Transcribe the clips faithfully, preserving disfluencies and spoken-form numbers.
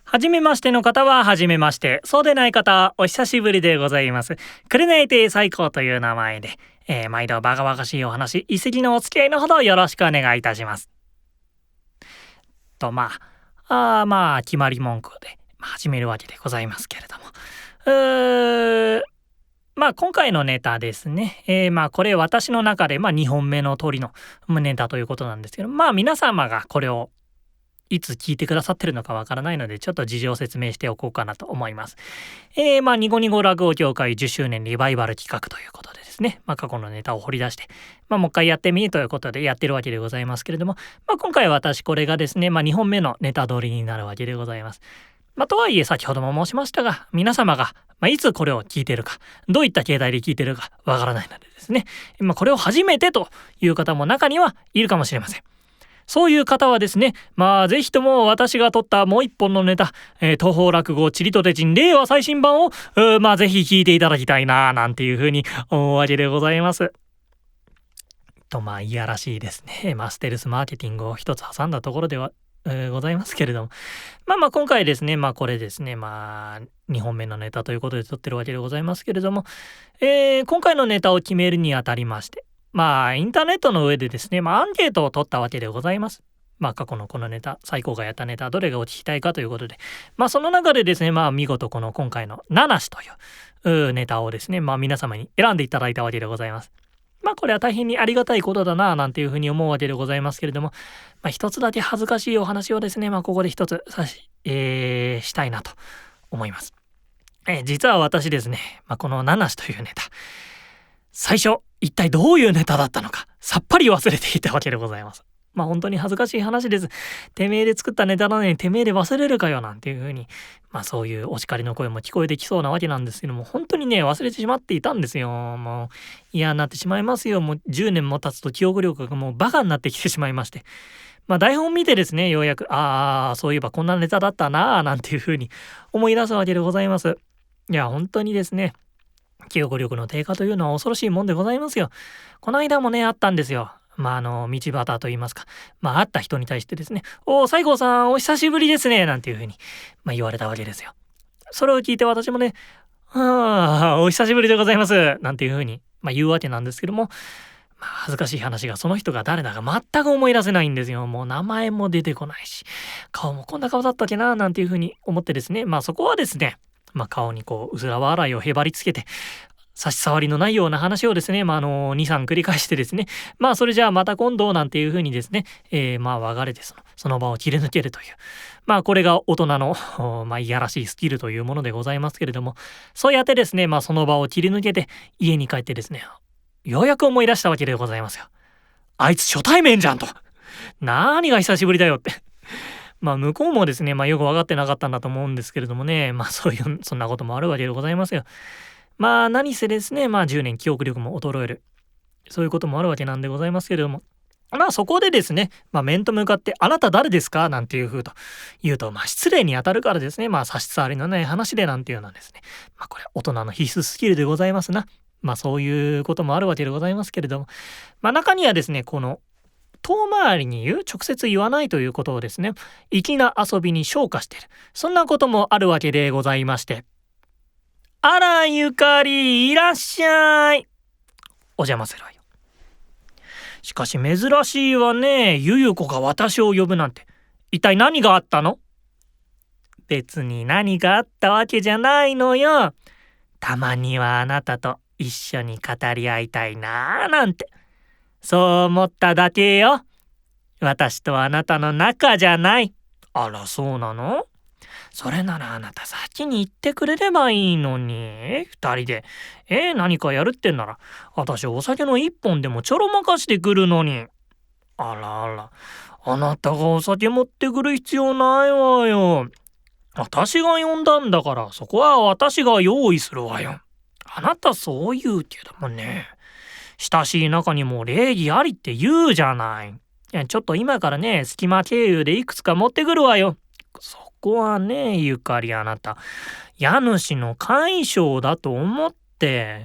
はじめましての方ははじめまして、そうでない方はお久しぶりでございます。くれない亭最高という名前で、えー、毎度バカバカしいお話、一石のお付き合いのほどよろしくお願いいたします。とまあ、あまあ決まり文句で、まあ、始めるわけでございますけれども、うーまあ今回のネタですね、えー、まあこれ私の中でまあにほんめの鳥のネタということなんですけど、まあ皆様がこれをいつ聞いてくださってるのかわからないので、ちょっと事情を説明しておこうかなと思います。えー、まあニコニコ落語協会じゅっしゅうねんリバイバル企画ということでですね、まあ過去のネタを掘り出して、まあもう一回やってみということでやってるわけでございますけれども、まあ今回私これがですね、まあにほんめのネタ撮りになるわけでございます。まあとはいえ先ほども申しましたが、皆様が、まあ、いつこれを聞いてるか、どういった形態で聞いてるかわからないのでですね、まあこれを初めてという方も中にはいるかもしれません。そういう方はですね、まあぜひとも私が撮ったもう一本のネタ、えー、東方落語ちりとてちん令和最新版を、まあぜひ聞いていただきたいななんていうふうに思うわけでございます。とまあいやらしいですね、まあステルスマーケティングを一つ挟んだところでは、えー、ございますけれども、まあまあ今回ですね、まあこれですね、まあにほんめのネタということで撮ってるわけでございますけれども、えー、今回のネタを決めるにあたりまして、まあインターネットの上でですね、まあアンケートを取ったわけでございます。まあ過去のこのネタ、最高がやったネタ、どれがお聞きたいかということで、まあその中でですね、まあ見事この今回のナナシというネタをですね、まあ皆様に選んでいただいたわけでございます。まあこれは大変にありがたいことだななんていうふうに思うわけでございますけれども、まあ一つだけ恥ずかしいお話をですね、まあここで一つさし、えー、したいなと思います。えー、実は私ですね、まあこのナナシというネタ、最初一体どういうネタだったのかさっぱり忘れていたわけでございます。まあ本当に恥ずかしい話です。てめえで作ったネタなのにてめえで忘れるかよなんていう風に、まあそういうお叱りの声も聞こえてきそうなわけなんですけども、本当にね忘れてしまっていたんですよ。もう嫌になってしまいますよ。もうじゅうねんも経つと記憶力がもうバカになってきてしまいまして、まあ台本見てですね、ようやくああそういえばこんなネタだったなあなんていう風に思い出すわけでございます。いや本当にですね、記憶力の低下というのは恐ろしいもんでございますよ。この間もねあったんですよ。まああの道端と言いますか、まあ会った人に対してですね、おお西郷さんお久しぶりですねなんていうふうに、まあ、言われたわけですよ。それを聞いて私もね、はあお久しぶりでございますなんていうふうに、まあ、言うわけなんですけども、まあ、恥ずかしい話がその人が誰だか全く思い出せないんですよ。もう名前も出てこないし、顔もこんな顔だったっけななんていうふうに思ってですね、まあそこはですね、まあ顔にこううずら笑いをへばりつけて、差し障りのないような話をですね、まあ、あの、に、さん繰り返してですね、まあ、それじゃあまた今度なんていうふうにですね、えー、まあ、別れてその、その場を切り抜けるという、まあ、これが大人の、まあ、いやらしいスキルというものでございますけれども、そうやってですね、まあ、その場を切り抜けて、家に帰ってですね、ようやく思い出したわけでございますよ。あいつ初対面じゃんと。何が久しぶりだよって。まあ向こうもですね、まあよく分かってなかったんだと思うんですけれどもね、まあそういう、そんなこともあるわけでございますよ。まあ何せですね、まあじゅうねん記憶力も衰える。そういうこともあるわけなんでございますけれども。まあそこでですね、まあ面と向かって、あなた誰ですかなんていう風と言うと、まあ失礼に当たるからですね、まあ差し障りのない話でなんていうのはですね、まあこれ大人の必須スキルでございますな。まあそういうこともあるわけでございますけれども、まあ中にはですね、この遠回りに言う、直接言わないということをですね、粋な遊びに昇華している。そんなこともあるわけでございまして。あら、ゆかり、いらっしゃい。お邪魔するわよ。しかし珍しいわね。ゆゆ子が私を呼ぶなんて。一体何があったの？別に何があったわけじゃないのよ。たまにはあなたと一緒に語り合いたいなーなんて。そう思っただけよ。私とあなたの仲じゃない。あら、そうなの？それならあなた先に言ってくれればいいのに。二人で、えー、何かやるってんなら、私お酒の一本でもちょろまかしてくるのに。あらあら、あなたがお酒持ってくる必要ないわよ。私が呼んだんだから、そこは私が用意するわよ。あなたそう言うけどもね。親しい中にも礼儀ありって言うじゃない。いやちょっと今からね、隙間経由でいくつか持ってくるわよ。そこはね、ゆかりあなた、家主の大将だと思って、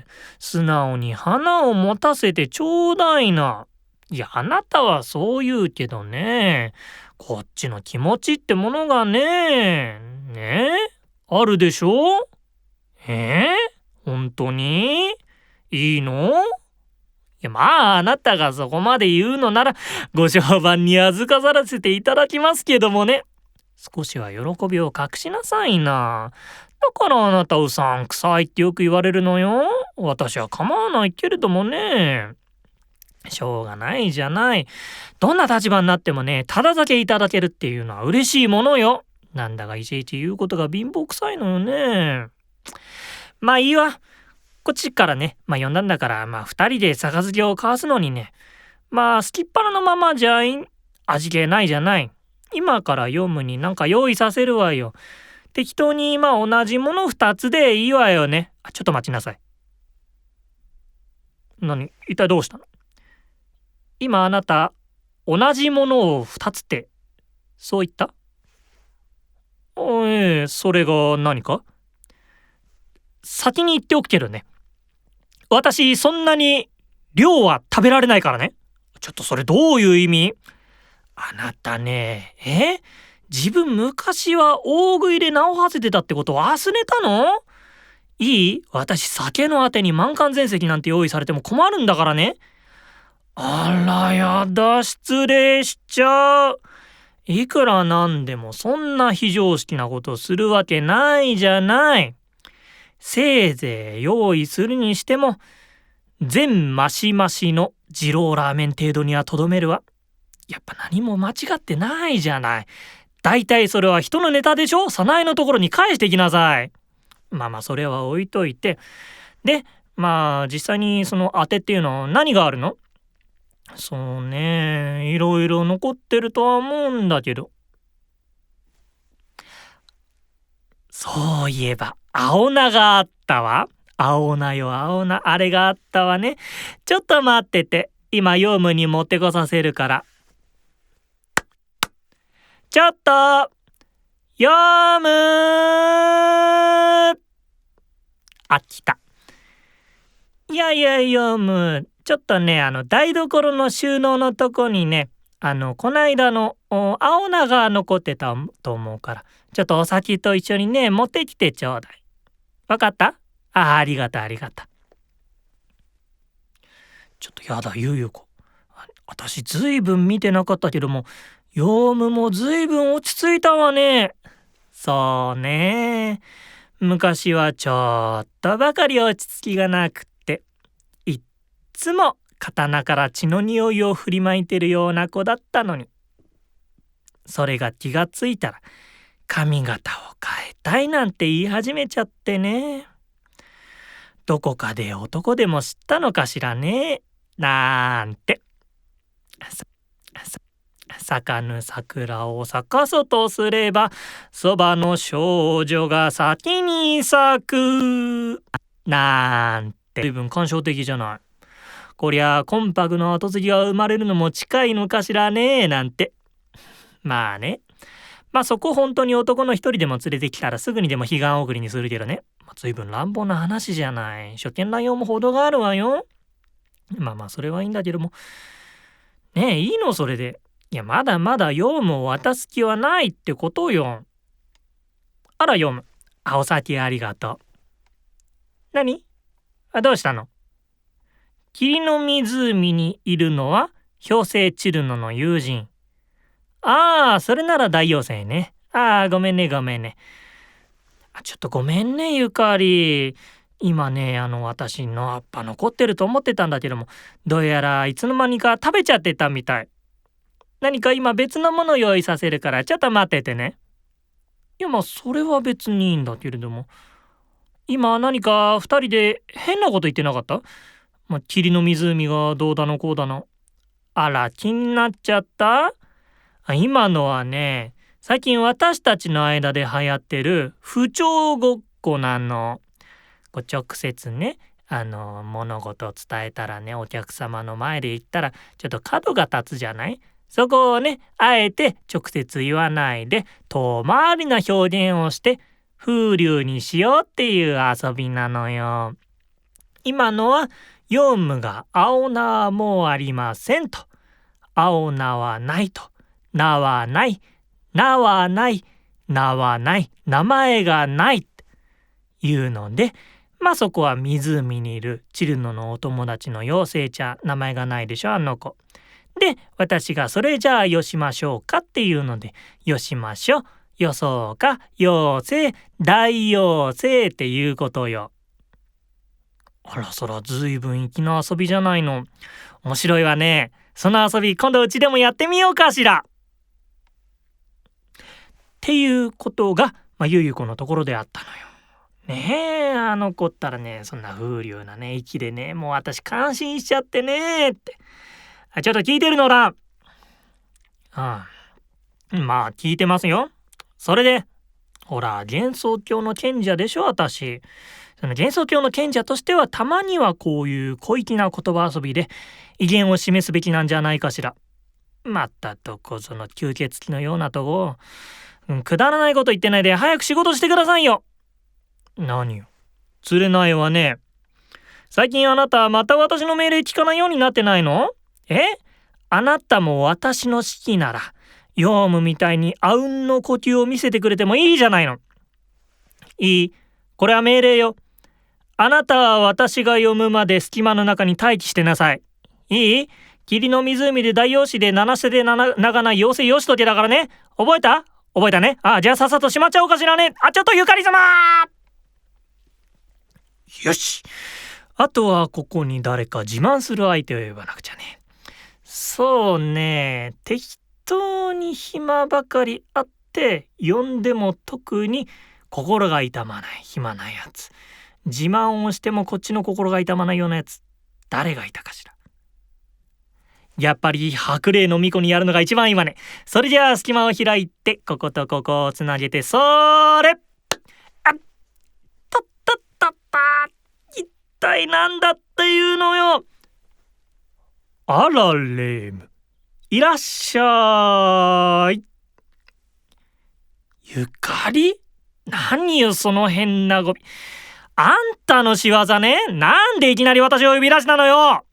素直に花を持たせてちょうだいな。いや、あなたはそう言うけどね、こっちの気持ちってものがね、 ねえ、あるでしょ。えー、本当にいいの？いや、まああなたがそこまで言うのならご評判に預かさせていただきますけどもね。少しは喜びを隠しなさいな。だからあなたうさんくさいってよく言われるのよ。私は構わないけれどもね。しょうがないじゃない。どんな立場になってもね、ただ酒いただけるっていうのは嬉しいものよ。なんだかいちいち言うことが貧乏くさいのよね。まあいいわ。こっちからね、まあ呼んだんだから、まあ二人で杯を交わすのにね、まあすきっ腹のままじゃい味気ないじゃない。今から読むになんか用意させるわよ。適当にまあ同じもの二つでいいわよね。あ、ちょっと待ちなさい。何？一体どうしたの？今あなた、同じものを二つって、そう言った？ええ、それが何か？先に言っておくけどね。私、そんなに量は食べられないからね。ちょっとそれどういう意味？あなたね、え？自分昔は大食いで名を馳せてたってこと忘れたの？いい？私酒のあてに満漢全席なんて用意されても困るんだからね。あらやだ、失礼しちゃう。いくらなんでもそんな非常識なことするわけないじゃない。せいぜい用意するにしても全マシマシの二郎ラーメン程度にはとどめるわ。やっぱ何も間違ってないじゃない。だいたいそれは人のネタでしょ。早苗のところに返してきなさい。まあまあそれは置いといて、でまあ実際にその当てっていうのは何があるの？そうね、いろいろ残ってるとは思うんだけど。そういえば青菜があったわ。青菜よ青菜、あれがあったわね。ちょっと待ってて、今ヨウムに持ってこさせるから。ちょっとヨウム。あ、来た。いやいやヨウム、ちょっとね、あの台所の収納のとこにね、あのこないだの青菜が残ってたと思うから、ちょっとお先と一緒にね持ってきてちょうだい。わかった？あ、ありがとうありがとう。ちょっとやだゆうゆうこ、私ずいぶん見てなかったけども、ヨウムもずいぶん落ち着いたわね。そうね、昔はちょっとばかり落ち着きがなくって、いっつも刀から血の匂いを振りまいてるような子だったのに、それが気がついたら髪型を変えたいなんて言い始めちゃってね。どこかで男でも知ったのかしらね、なんて。咲かぬ桜を咲かそうとすれば、そばの少女が先に咲く、なんて。随分感傷的じゃない。こりゃコンパクの後継ぎが生まれるのも近いのかしらね、なんて。まあね、まあそこ本当に男の一人でも連れてきたらすぐにでも彼岸送りにするけどね。まあ、随分乱暴な話じゃない。初見乱用も程があるわよ。まあまあそれはいいんだけども。ねえ、いいのそれで。いや、まだまだヨウムを渡す気はないってことよ。あらヨウム、青先ありがとう。何？あ、どうしたの？霧の湖にいるのは氷星チルノの友人。ああ、それなら大妖精ね。ああ、ごめんねごめんね。あ、ちょっとごめんねゆかり。今ね、あの私のやっぱ残ってると思ってたんだけども、どうやらいつの間にか食べちゃってたみたい。何か今別のもの用意させるからちょっと待っててね。いやまあそれは別にいいんだけれども、今何か二人で変なこと言ってなかった？まあ、霧の湖がどうだのこうだの。あら気になっちゃった？あ、今のはね、最近私たちの間で流行ってる不調ごっこなの。こう直接ね、あの物事を伝えたらね、お客様の前で言ったらちょっと角が立つじゃない？そこをね、あえて直接言わないで遠回りな表現をして風流にしようっていう遊びなのよ。今のはヨウムが青菜はもうありませんと、青菜はないと、なはない、なはない、 名はない、名前がないっていうので、まあそこは湖にいるチルノのお友達の妖精ちゃん、名前がないでしょあの子。で、私がそれじゃあよしましょうかっていうので、よしましょう、よそうか、妖精、大妖精っていうことよ。あらそら、ずいぶん粋な遊びじゃないの。面白いわね。その遊び今度うちでもやってみようかしら。っていうことが、まあ、ゆゆこのところであったのよ。ねえ、あの子ったらね、そんな風流なね、息でね、もう私感心しちゃってねって。あ、ちょっと聞いてるのら。ああ、まあ聞いてますよ。それで、ほら、幻想郷の賢者でしょ、私。その幻想郷の賢者としては、たまにはこういう小粋な言葉遊びで威厳を示すべきなんじゃないかしら。またどこぞの吸血鬼のようなとこ、うん、くだらないこと言ってないで早く仕事してくださいよ。何よ、釣れないわね。最近あなたまた私の命令聞かないようになってないの？え？あなたも私の指揮ならヨウムみたいにあうんの呼吸を見せてくれてもいいじゃないの。いい、これは命令よ。あなたは私が読むまで隙間の中に待機してなさい。いい？霧の湖で大陽子で七瀬で長ない妖精よしとけだからね。覚えた？覚えたね。あ、じゃあさっさとしまっちゃおうかしらね。あ、ちょっとゆかり様。よし。あとはここに誰か自慢する相手を呼ばなくちゃね。そうね、適当に暇ばかりあって呼んでも特に心が痛まない暇なやつ、自慢をしてもこっちの心が痛まないようなやつ、誰がいたかしら。やっぱり白麗の巫女にやるのが一番いいわね。それじゃあ隙間を開いてこことここをつなげて、それ、あっ、たったったった、一体なんだっていうのよ。あらレーム、いらっしゃい。ゆかり？何よその変な語尾。あんたの仕業ね。なんでいきなり私を呼び出したのよ。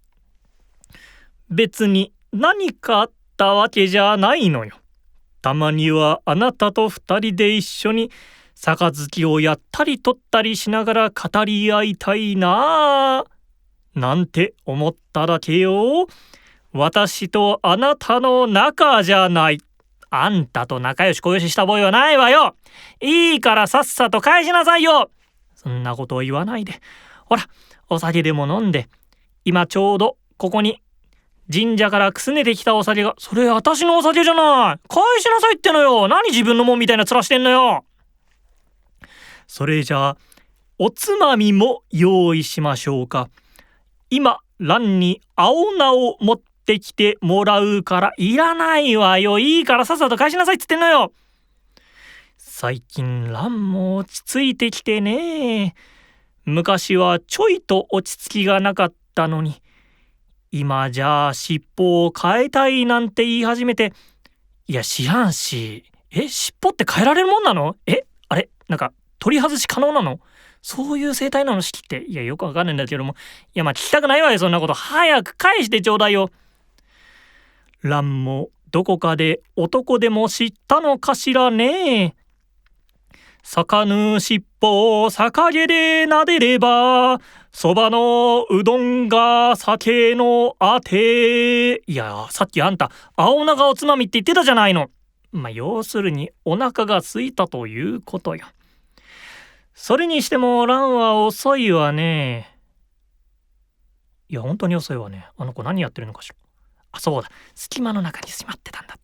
別に何かあったわけじゃないのよ。たまにはあなたと二人で一緒に杯をやったり取ったりしながら語り合いたいなぁなんて思っただけよ。私とあなたの仲じゃない。あんたと仲良し小良しした覚えはないわよ。いいからさっさと返しなさいよ。そんなことを言わないで。ほら、お酒でも飲んで。今ちょうどここに神社からくすねてきたお酒が。それ私のお酒じゃない。返しなさいってのよ。何自分のもんみたいな面してんのよ。それじゃあおつまみも用意しましょうか。今蘭に青菜を持ってきてもらうから。いらないわよ。いいからさっさと返しなさいっつってんのよ。最近蘭も落ち着いてきてね。昔はちょいと落ち着きがなかったのに、今じゃあ尻尾を変えたいなんて言い始めて。いや知らんし。え、尻尾って変えられるもんなの？え、あれなんか取り外し可能なの？そういう生態なの式って。いやよくわかんないんだけども。いやまあ聞きたくないわよそんなこと。早く返してちょうだいよ。蘭もどこかで男でも知ったのかしらね。咲かぬ尻尾を逆毛で撫でれば、そばのうどんが酒のあて。いやさっきあんた青菜がおつまみって言ってたじゃないの。まあ要するにお腹が空いたということよ。それにしても蘭は遅いわね。いや本当に遅いわね。あの子何やってるのかしら。あ、そうだ、隙間の中にしまってたんだって。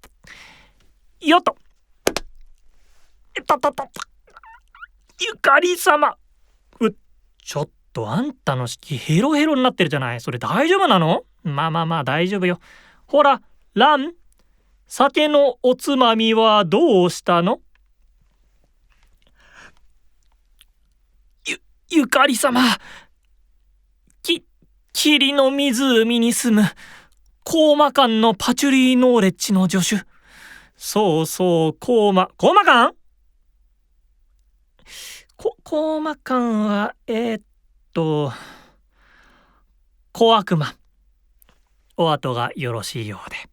よっと、えっとっとっと、ゆかり様。う、ちょっとあんたの式ヘロヘロになってるじゃない。それ大丈夫なの？まあまあまあ大丈夫よ。ほら蘭、酒のおつまみはどうしたの？ゆ、ゆかり様、き、霧の湖に住むコーマ館のパチュリーノーレッジの助手。そうそうコーマ、コーマ館？こ、コーマ館はえー、っと小悪魔。お後がよろしいようで。